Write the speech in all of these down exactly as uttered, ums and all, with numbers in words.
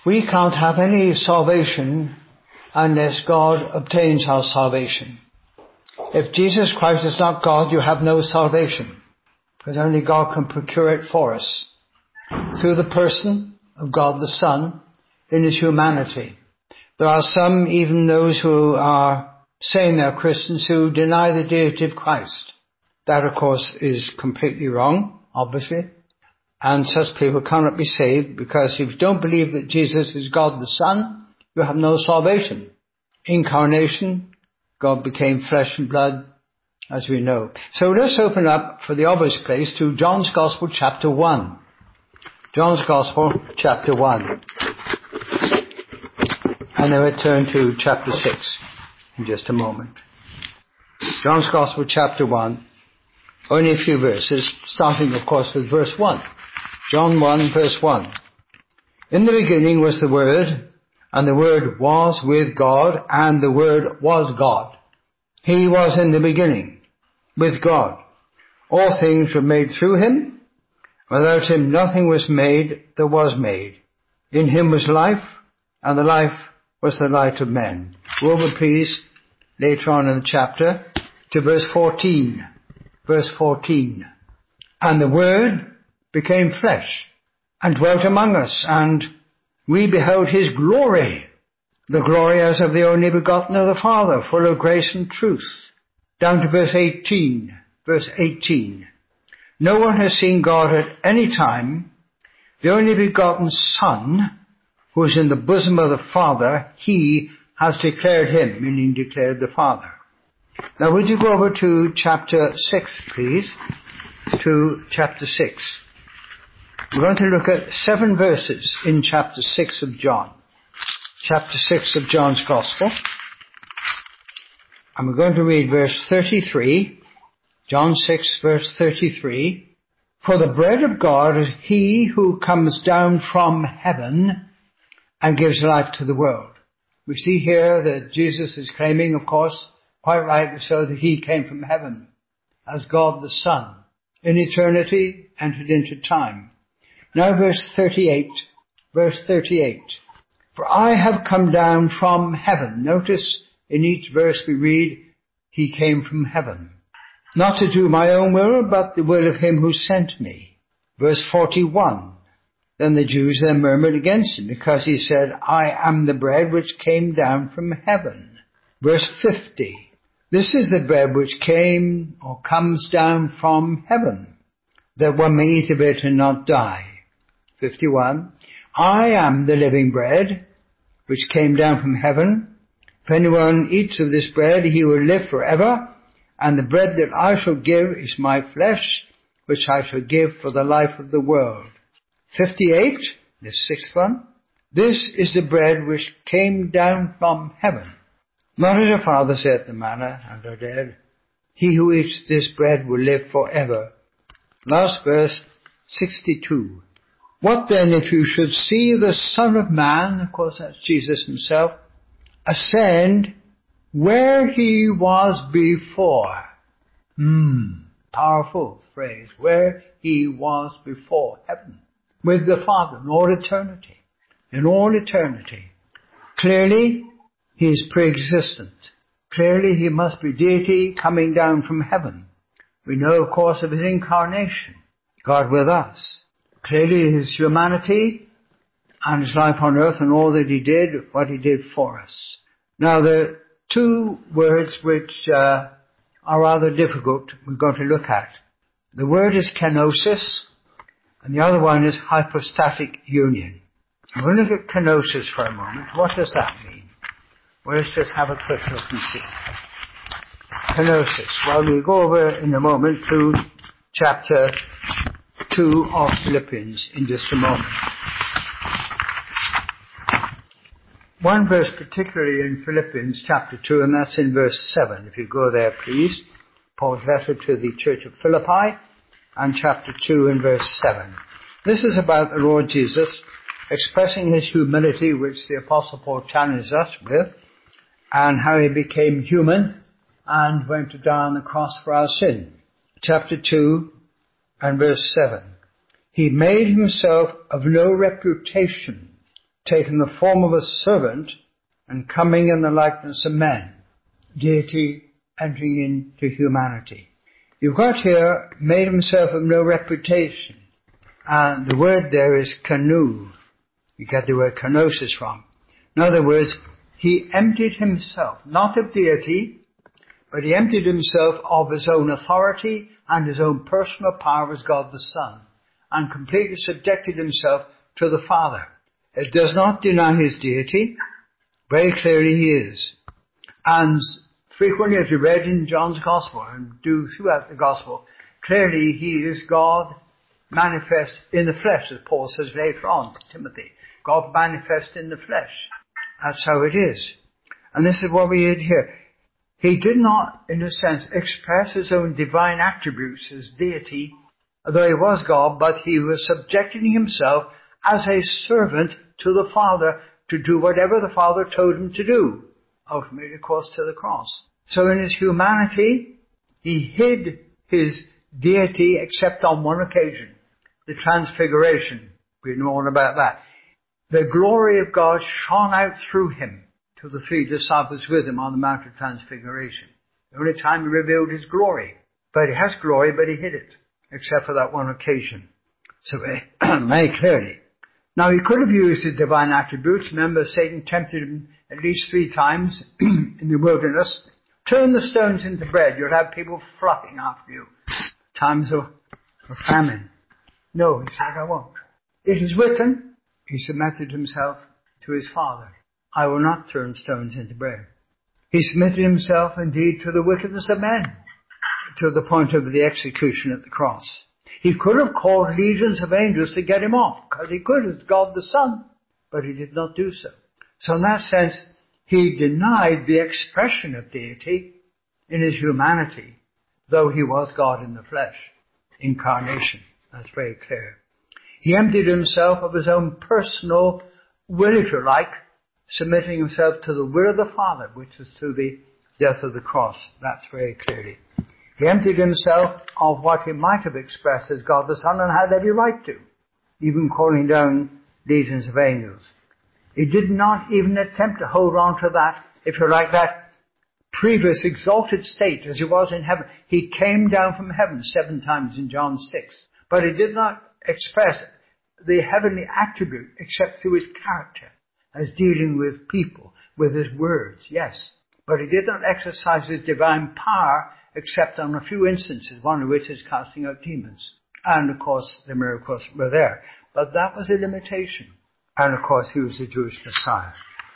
We can't have any salvation unless God obtains our salvation. If Jesus Christ is not God, you have no salvation, because only God can procure it for us through the person of God the Son in his humanity. There are some, even those who are saying they're Christians, who deny the deity of Christ. That, of course, is completely wrong, obviously. And such people cannot be saved, because if you don't believe that Jesus is God the Son, you have no salvation. Incarnation, God became flesh and blood, as we know. So let's open up, for the obvious place, to John's Gospel, chapter one. John's Gospel, chapter one. And then we'll turn to chapter six in just a moment. John's Gospel, chapter one. Only a few verses, starting, of course, with verse one. John one, verse one. In the beginning was the Word, and the Word was with God, and the Word was God. He was in the beginning with God. All things were made through him. Without him nothing was made that was made. In him was life, and the life was the light of men. Go over, please, later on in the chapter, to verse fourteen. Verse fourteen. And the Word became flesh, and dwelt among us, and we beheld his glory, the glory as of the only begotten of the Father, full of grace and truth. Down to verse eighteen. Verse eighteen. No one has seen God at any time. The only begotten Son, who is in the bosom of the Father, he has declared him, meaning declared the Father. Now would you go over to chapter six, please? To chapter six. We're going to look at seven verses in chapter six of John. Chapter six of John's Gospel. And we're going to read verse thirty-three. John six, verse thirty-three. For the bread of God is he who comes down from heaven and gives life to the world. We see here that Jesus is claiming, of course, quite rightly so, that he came from heaven as God the Son. In eternity, entered into time. Now verse thirty-eight. Verse thirty-eight. For I have come down from heaven. Notice in each verse we read, he came from heaven. Not to do my own will, but the will of him who sent me. Verse forty-one. Then the Jews then murmured against him, because he said, I am the bread which came down from heaven. Verse fifty. This is the bread which came or comes down from heaven, that one may eat of it and not die. fifty-one. I am the living bread which came down from heaven. If anyone eats of this bread, he will live forever. And the bread that I shall give is my flesh, which I shall give for the life of the world. fifty-eight, the sixth one. This is the bread which came down from heaven. Not as your fathers ate the manna and are dead. He who eats this bread will live forever. Last verse, sixty-two. What then if you should see the Son of Man, of course that's Jesus himself, ascend where he was before? Hmm, powerful phrase. Where he was before, heaven, with the Father in all eternity. In all eternity. Clearly, he is pre-existent. Clearly, he must be deity coming down from heaven. We know, of course, of his incarnation, God with us. Clearly, his humanity and his life on earth and all that he did, what he did for us. Now, the two words which uh, are rather difficult we're going to look at. The word is kenosis, and the other one is hypostatic union. We're going to look at kenosis for a moment. What does that mean? Well, let's just have a quick look and see. Kenosis. Well, we'll go over in a moment to chapter two of Philippians in just a moment. One verse particularly in Philippians chapter two, and that's in verse seven. If you go there, please. Paul's letter to the church of Philippi, and chapter two and verse seven. This is about the Lord Jesus expressing his humility, which the Apostle Paul challenged us with, and how he became human and went to die on the cross for our sin. Chapter two and verse seven. He made himself of no reputation, taking the form of a servant and coming in the likeness of men. Deity entering into humanity. You've got here, made himself of no reputation. And the word there is kanu. You get the word kenosis from. In other words, he emptied himself, not of deity, but he emptied himself of his own authority and his own personal power as God the Son, and completely subjected himself to the Father. It does not deny his deity. Very clearly he is. And frequently, as we read in John's Gospel and do throughout the Gospel, clearly he is God manifest in the flesh, as Paul says later on to Timothy. God manifest in the flesh. That's how it is. And this is what we read here. He did not, in a sense, express his own divine attributes as deity, although he was God, but he was subjecting himself as a servant to the Father to do whatever the Father told him to do. Ultimately, of course, to the cross. So in his humanity, he hid his deity except on one occasion, the transfiguration. We know all about that. The glory of God shone out through him to the three disciples with him on the Mount of Transfiguration. The only time he revealed his glory. But he has glory, but he hid it, except for that one occasion. So very clearly. Now he could have used his divine attributes. Remember, Satan tempted him at least three times in the wilderness. Turn the stones into bread. You'll have people flocking after you. Times of, of famine. No, he said, I won't. It is written, he submitted himself to his Father. I will not turn stones into bread. He submitted himself indeed to the wickedness of men, to the point of the execution at the cross. He could have called legions of angels to get him off, because he could as God the Son, but he did not do so. So in that sense, he denied the expression of deity in his humanity, though he was God in the flesh, incarnation. That's very clear. He emptied himself of his own personal will, if you like, submitting himself to the will of the Father, which is to the death of the cross. That's very clearly. He emptied himself of what he might have expressed as God the Son and had every right to, even calling down legions of angels. He did not even attempt to hold on to that, if you like, that previous exalted state as he was in heaven. He came down from heaven seven times in John six. But he did not express the heavenly attribute except through his character as dealing with people, with his words, yes. But he did not exercise his divine power except on a few instances, one of which is casting out demons. And of course, the miracles were there. But that was a limitation. And of course, he was the Jewish Messiah.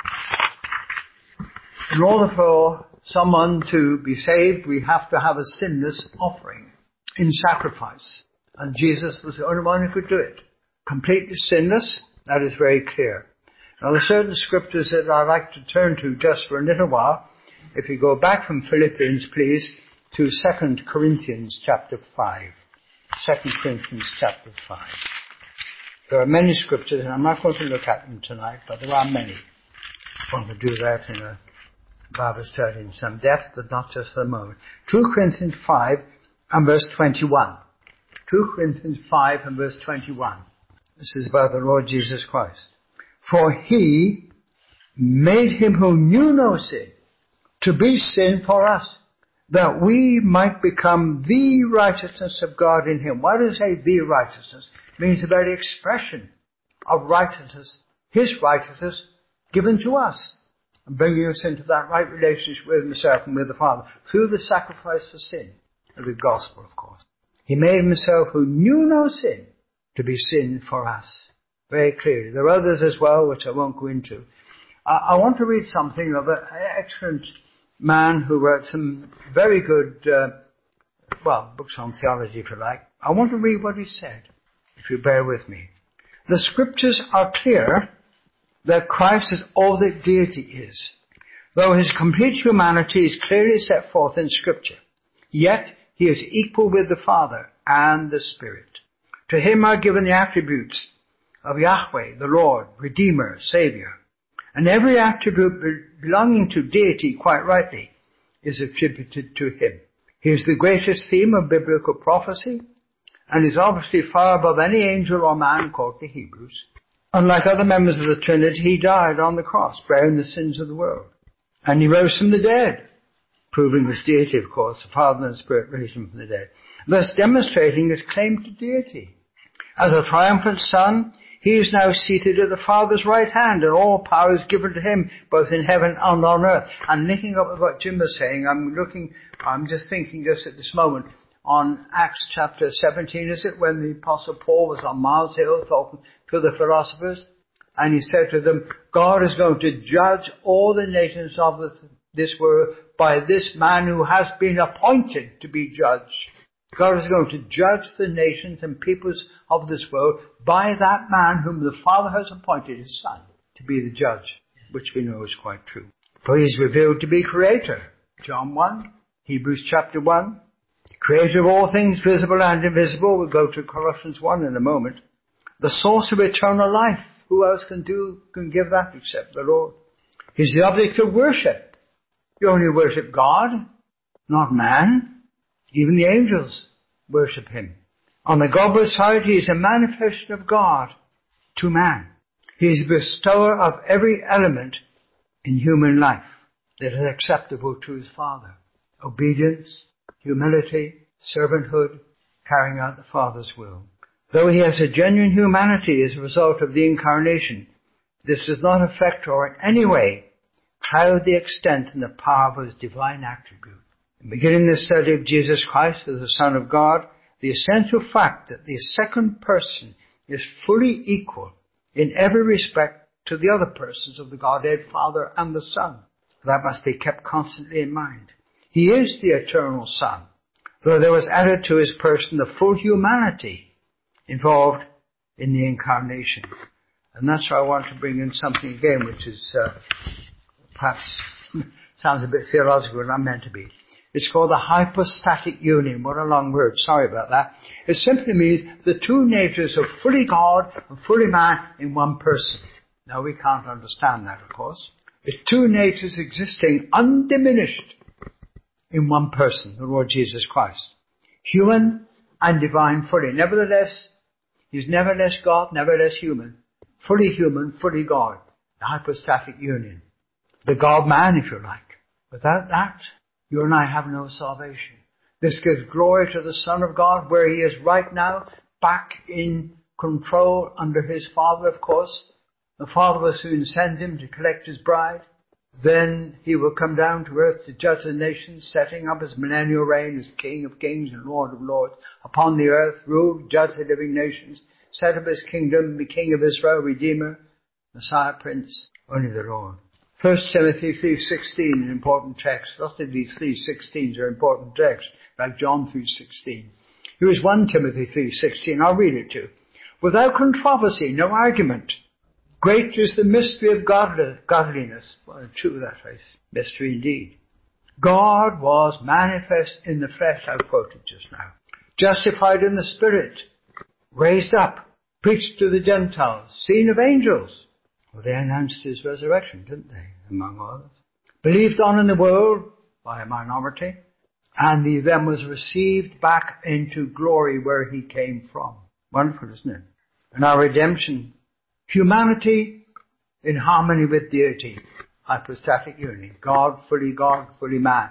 In order for someone to be saved, we have to have a sinless offering in sacrifice. And Jesus was the only one who could do it. Completely sinless, that is very clear. Now there are certain scriptures that I'd like to turn to just for a little while. If you go back from Philippians, please, to Second Corinthians chapter five. Second Corinthians chapter five. There are many scriptures, and I'm not going to look at them tonight, but there are many. I'm going to do that in a Bible study in some depth, but not just for the moment. Second Corinthians five and verse twenty-one. Second Corinthians five and verse twenty-one. This is about the Lord Jesus Christ. For he made him who knew no sin to be sin for us, that we might become the righteousness of God in him. Why do you say the righteousness? It means the very expression of righteousness, his righteousness given to us, and bringing us into that right relationship with himself and with the Father through the sacrifice for sin of the gospel, of course. He made himself who knew no sin to be sin for us. Very clearly. There are others as well, which I won't go into. I, I want to read something of an excellent man who wrote some very good, uh, well, books on theology, if you like. I want to read what he said, if you bear with me. The scriptures are clear that Christ is all that deity is, though his complete humanity is clearly set forth in scripture. Yet he is equal with the Father and the Spirit. To him are given the attributes of Yahweh, the Lord, Redeemer, Savior. And every attribute belonging to deity, quite rightly, is attributed to him. He is the greatest theme of biblical prophecy, and is obviously far above any angel or man, called the Hebrews, Unlike other members of the Trinity, he died on the cross, bearing the sins of the world. And he rose from the dead, proving his deity, of course. The Father and the Spirit raised him from the dead, thus demonstrating his claim to deity. As a triumphant Son, he is now seated at the Father's right hand, and all power is given to him, both in heaven and on earth. And linking up with what Jim was saying, I'm looking, I'm just thinking just at this moment, on Acts chapter seventeen, is it, when the Apostle Paul was on Mars Hill talking to the philosophers, and he said to them, God is going to judge all the nations of this world by this man who has been appointed to be judge. God is going to judge the nations and peoples of this world by that man whom the Father has appointed, his Son, to be the judge, which we know is quite true. For he is revealed to be creator. John one, Hebrews chapter one, creator of all things visible and invisible. We'll go to Colossians one in a moment. The source of eternal life. Who else can do, can give that except the Lord? He's the object of worship. You only worship God, not man. Even the angels worship him. On the Godward side, he is a manifestation of God to man. He is the bestower of every element in human life that is acceptable to his Father. Obedience, humility, servanthood, carrying out the Father's will. Though he has a genuine humanity as a result of the incarnation, this does not affect or in any way cloud the extent and the power of his divine attribute. In beginning the study of Jesus Christ as the Son of God, the essential fact that the second person is fully equal in every respect to the other persons of the Godhead, Father and the Son. That must be kept constantly in mind. He is the eternal Son, though there was added to his person the full humanity involved in the incarnation. And that's why I want to bring in something again which is uh, perhaps sounds a bit theological, but not meant to be. It's called the hypostatic union. What a long word. Sorry about that. It simply means the two natures of fully God and fully man in one person. Now we can't understand that, of course. It's two natures existing undiminished in one person, the Lord Jesus Christ. Human and divine fully. Nevertheless, he's never less God, never less human. Fully human, fully God. The hypostatic union. The God-man, if you like. Without that, you and I have no salvation. This gives glory to the Son of God, where he is right now, back in control under his Father, of course. The Father will soon send him to collect his bride. Then he will come down to earth to judge the nations, setting up his millennial reign as King of kings and Lord of lords. Upon the earth, rule, judge the living nations, set up his kingdom, be King of Israel, Redeemer, Messiah, Prince, only the Lord. First Timothy three sixteen, an important text. Lots of these three sixteens are important texts, like John three sixteen. Here is First Timothy three sixteen. I'll read it to you. Without controversy, no argument. Great is the mystery of godliness. Well, true that is. Mystery indeed. God was manifest in the flesh, I quoted just now. Justified in the Spirit. Raised up. Preached to the Gentiles. Seen of angels. Well, they announced his resurrection, didn't they? Among others. Believed on in the world by a minority. And he then was received back into glory where he came from. Wonderful, isn't it? And our redemption. Humanity in harmony with deity. Hypostatic union. God, fully God, fully man.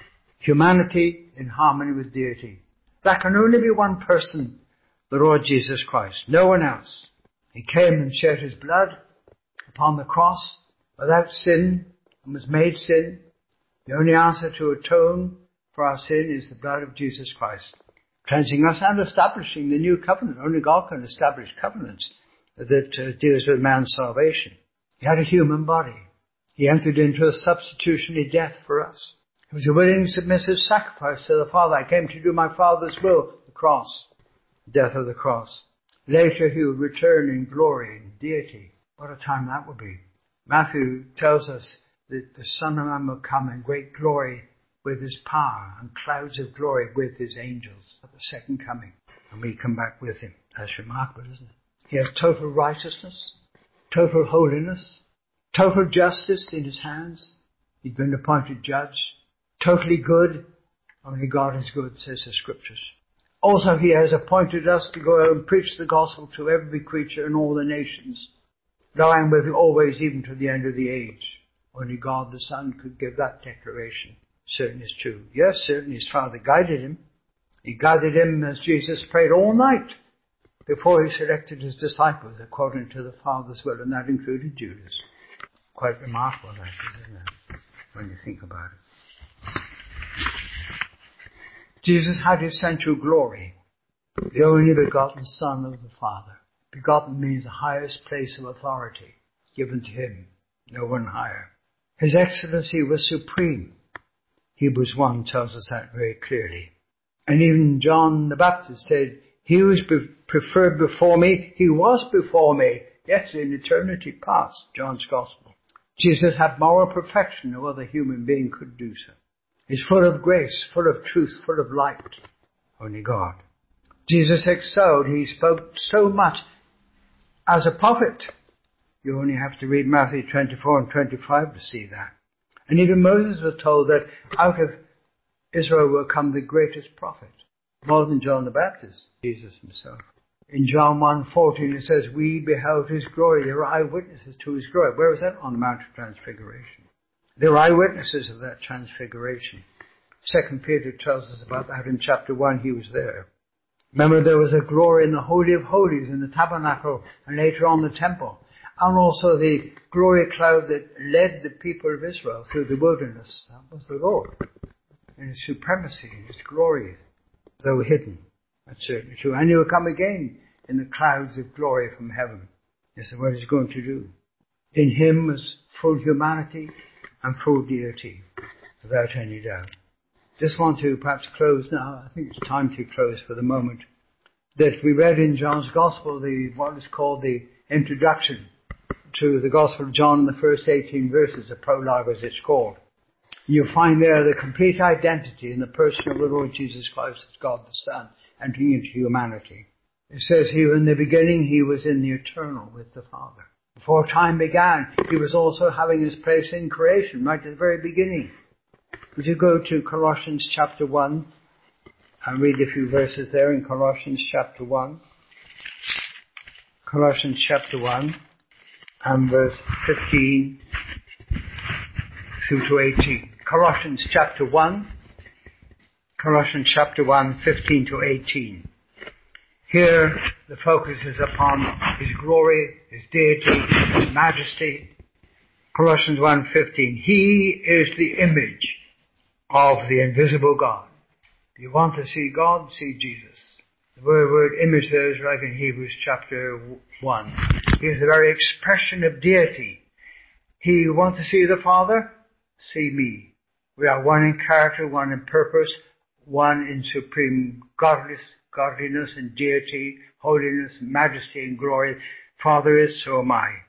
Humanity in harmony with deity. That can only be one person, the Lord Jesus Christ. No one else. He came and shed his blood upon the cross without sin and was made sin. The only answer to atone for our sin is the blood of Jesus Christ. Cleansing us and establishing the new covenant. Only God can establish covenants that uh, deals with man's salvation. He had a human body. He entered into a substitutionary death for us. He was a willing, submissive sacrifice to the Father. I came to do my Father's will, the cross, the death of the cross. Later he would return in glory and deity. What a time that would be. Matthew tells us that the Son of Man will come in great glory with his power and clouds of glory with his angels at the second coming. And we come back with him. That's remarkable, isn't it? He has total righteousness, total holiness, total justice in his hands. He's been appointed judge. Totally good. Only God is good, says the scriptures. Also he has appointed us to go out and preach the gospel to every creature in all the nations. Lying with him always, even to the end of the age. Only God the Son could give that declaration. Certainly it's true. Yes, certainly his Father guided him. He guided him as Jesus prayed all night before he selected his disciples according to the Father's will, and that included Judas. Quite remarkable, that is, isn't it, when you think about it. Jesus had essential glory, the only begotten Son of the Father. Begotten means the highest place of authority given to him, no one higher. His excellency was supreme. Hebrews one tells us that very clearly. And even John the Baptist said, he was be- preferred before me, he was before me. Yes, in eternity past, John's Gospel. Jesus had moral perfection, no other human being could do so. He's full of grace, full of truth, full of light. Only God. Jesus excelled. He spoke so much as a prophet. You only have to read Matthew twenty-four and twenty-five to see that. And even Moses was told that out of Israel will come the greatest prophet. More than John the Baptist, Jesus himself. In John one fourteen it says, we beheld his glory. They were eyewitnesses to his glory. Where was that? On the Mount of Transfiguration. They were eyewitnesses of that transfiguration. Second Peter tells us about that in chapter one. He was there. Remember, there was a glory in the Holy of Holies, in the tabernacle, and later on the temple. And also the glory cloud that led the people of Israel through the wilderness. That was the Lord. In his supremacy, in his glory, though hidden. That's certainly true. And he will come again in the clouds of glory from heaven. This is what he's going to do. In him was full humanity and full deity, without any doubt. Just want to perhaps close now. I think it's time to close for the moment. That we read in John's Gospel the what is called the introduction to the Gospel of John in the first eighteen verses, the prologue as it's called. You find there the complete identity in the person of the Lord Jesus Christ as God the Son, entering into humanity. It says here, in the beginning he was in the eternal with the Father. Before time began, he was also having his place in creation, right at the very beginning. Would you go to Colossians chapter one and read a few verses there in Colossians chapter one. Colossians chapter one and verse fifteen through to eighteen. Colossians chapter one. Colossians chapter one, fifteen to eighteen. Here the focus is upon his glory, his deity, his majesty. Colossians one fifteen. He is the image of the invisible God. If you want to see God, see Jesus. The word, word image there is like in Hebrews chapter one. He is the very expression of deity. He, you want to see the Father? See me. We are one in character, one in purpose, one in supreme godliness, godliness and deity, holiness, majesty and glory. Father is, so am I.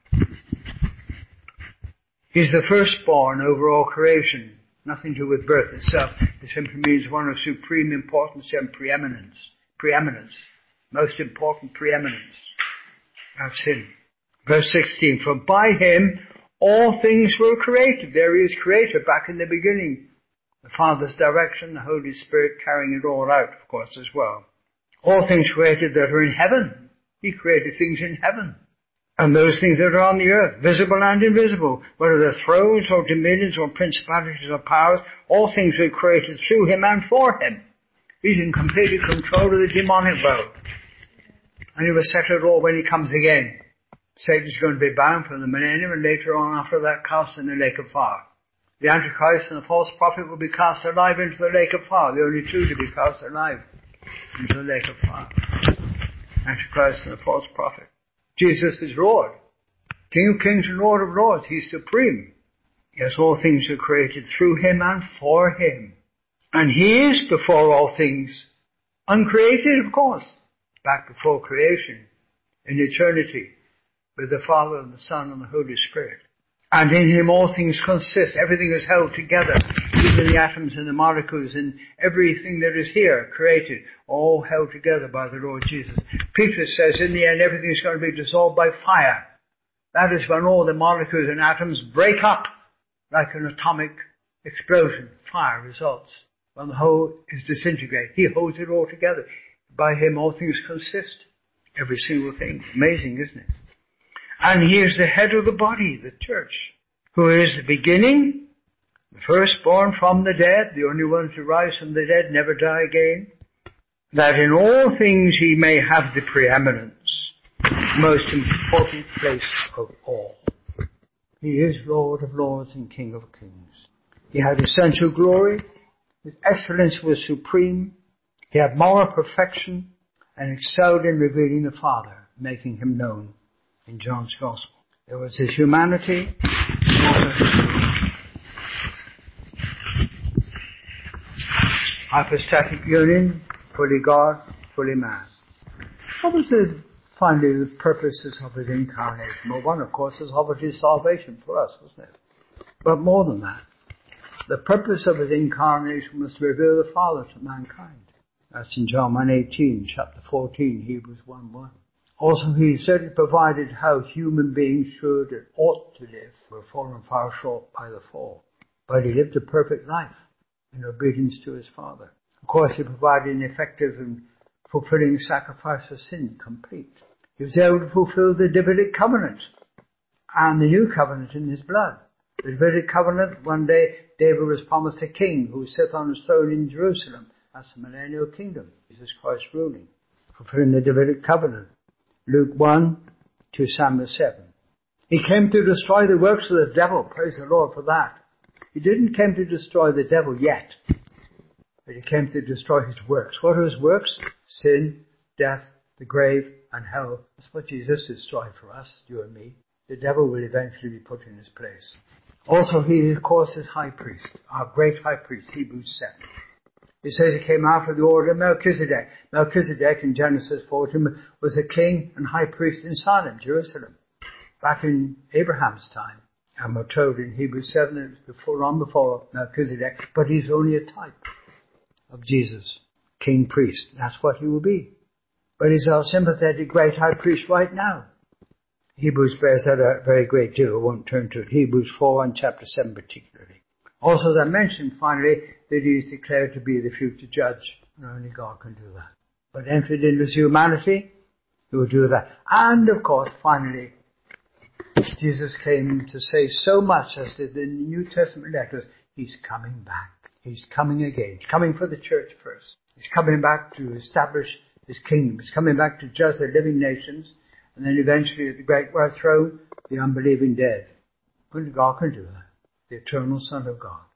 He's the firstborn over all creation. Nothing to do with birth itself. It simply means one of supreme importance and preeminence. Preeminence. Most important preeminence. That's him. Verse sixteen. For by him all things were created. There he is, creator, back in the beginning. The Father's direction, the Holy Spirit carrying it all out, of course, as well. All things created that are in heaven. He created things in heaven. And those things that are on the earth, visible and invisible, whether they're thrones or dominions or principalities or powers, all things were created through him and for him. He's in complete control of the demonic world. And he will settle it all when he comes again. Satan's going to be bound for the millennium, and later on after that cast in the lake of fire. The Antichrist and the false prophet will be cast alive into the lake of fire. The only two to be cast alive into the lake of fire. Antichrist and the false prophet. Jesus is Lord. King of kings and Lord of lords. He's supreme. Yes, all things are created through him and for him. And he is before all things. Uncreated, of course. Back before creation. In eternity. With the Father and the Son and the Holy Spirit. And in him all things consist. Everything is held together. Even the atoms and the molecules and everything that is here created. All held together by the Lord Jesus. Peter says in the end everything is going to be dissolved by fire. That is when all the molecules and atoms break up like an atomic explosion. Fire results. When the whole is disintegrated. He holds it all together. By him all things consist. Every single thing. Amazing, isn't it? And he is the head of the body, the church, who is the beginning, the firstborn from the dead, the only one to rise from the dead, never die again, that in all things he may have the preeminence, most important place of all. He is Lord of lords and King of kings. He had essential glory. His excellence was supreme. He had moral perfection and excelled in revealing the Father, making him known in John's Gospel. There was his humanity, hypostatic union, fully God, fully man. What was the, finally, the purposes of his incarnation? Well, one, of course, is of his salvation for us, wasn't it? But more than that, the purpose of his incarnation was to reveal the Father to mankind. That's in John one eighteen, chapter fourteen, Hebrews one one. Also, he certainly provided how human beings should and ought to live. We're fallen far short by the fall. But he lived a perfect life in obedience to his Father. Of course, he provided an effective and fulfilling sacrifice for sin, complete. He was able to fulfill the Davidic covenant and the new covenant in his blood. The Davidic covenant, one day David was promised a king who would sit on his throne in Jerusalem. That's the millennial kingdom, Jesus Christ ruling, fulfilling the Davidic covenant. Luke one to Samuel seven. He came to destroy the works of the devil. Praise the Lord for that. He didn't come to destroy the devil yet, but he came to destroy his works. What are his works? Sin, death, the grave, and hell. That's what Jesus destroyed for us, you and me. The devil will eventually be put in his place. Also, he, of course, is high priest, our great high priest, Hebrews seven. It says he came after the order of Melchizedek. Melchizedek in Genesis fourteen was a king and high priest in Salem, Jerusalem, back in Abraham's time. And we're told in Hebrews seven that it was before, long before Melchizedek, but he's only a type of Jesus, king priest. That's what he will be. But he's our sympathetic great high priest right now. Hebrews bears that a very great deal. I won't turn to it. Hebrews four and chapter seven particularly. Also, as I mentioned, finally, that he is declared to be the future judge, and only God can do that. But entered into his humanity, he will do that. And, of course, finally, Jesus came to say so much as did the New Testament letters. He's coming back. He's coming again. He's coming for the church first. He's coming back to establish his kingdom. He's coming back to judge the living nations, and then eventually at the great white throne, the unbelieving dead. Only God can do that. The eternal Son of God.